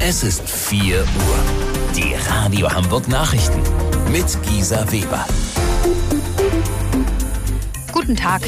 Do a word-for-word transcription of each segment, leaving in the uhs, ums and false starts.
Es ist vier Uhr. Die Radio Hamburg Nachrichten mit Gisa Weber. Guten Tag.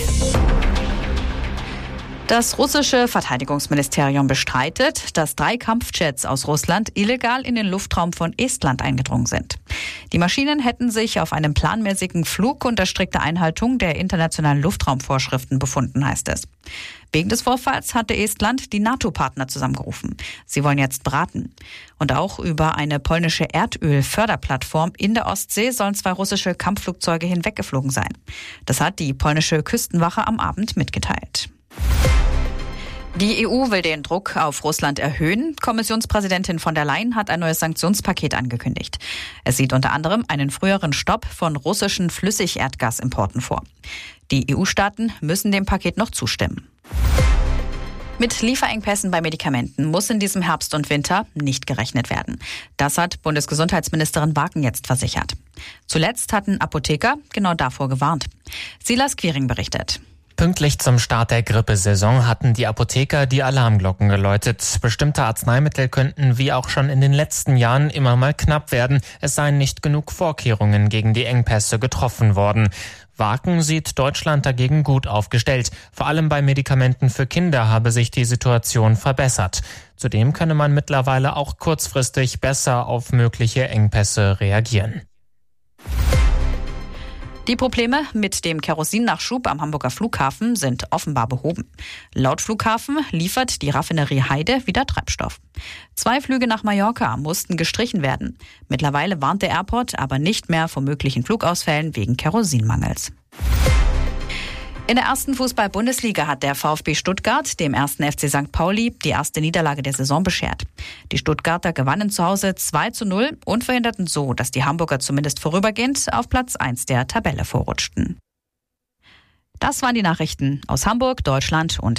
Das russische Verteidigungsministerium bestreitet, dass drei Kampfjets aus Russland illegal in den Luftraum von Estland eingedrungen sind. Die Maschinen hätten sich auf einem planmäßigen Flug unter strikter Einhaltung der internationalen Luftraumvorschriften befunden, heißt es. Wegen des Vorfalls hatte Estland die NATO-Partner zusammengerufen. Sie wollen jetzt beraten. Und auch über eine polnische Erdölförderplattform in der Ostsee sollen zwei russische Kampfflugzeuge hinweggeflogen sein. Das hat die polnische Küstenwache am Abend mitgeteilt. Die E U will den Druck auf Russland erhöhen. Kommissionspräsidentin von der Leyen hat ein neues Sanktionspaket angekündigt. Es sieht unter anderem einen früheren Stopp von russischen Flüssigerdgasimporten vor. Die E U-Staaten müssen dem Paket noch zustimmen. Mit Lieferengpässen bei Medikamenten muss in diesem Herbst und Winter nicht gerechnet werden. Das hat Bundesgesundheitsministerin Wagen jetzt versichert. Zuletzt hatten Apotheker genau davor gewarnt. Silas Quiring berichtet. Pünktlich zum Start der Grippesaison hatten die Apotheker die Alarmglocken geläutet. Bestimmte Arzneimittel könnten wie auch schon in den letzten Jahren immer mal knapp werden. Es seien nicht genug Vorkehrungen gegen die Engpässe getroffen worden. Wagen sieht Deutschland dagegen gut aufgestellt. Vor allem bei Medikamenten für Kinder habe sich die Situation verbessert. Zudem könne man mittlerweile auch kurzfristig besser auf mögliche Engpässe reagieren. Die Probleme mit dem Kerosinnachschub am Hamburger Flughafen sind offenbar behoben. Laut Flughafen liefert die Raffinerie Heide wieder Treibstoff. Zwei Flüge nach Mallorca mussten gestrichen werden. Mittlerweile warnt der Airport aber nicht mehr vor möglichen Flugausfällen wegen Kerosinmangels. In der ersten Fußball-Bundesliga hat der VfB Stuttgart dem ersten F C Sankt Pauli die erste Niederlage der Saison beschert. Die Stuttgarter gewannen zu Hause zwei zu null und verhinderten so, dass die Hamburger zumindest vorübergehend auf Platz eins der Tabelle vorrutschten. Das waren die Nachrichten aus Hamburg, Deutschland und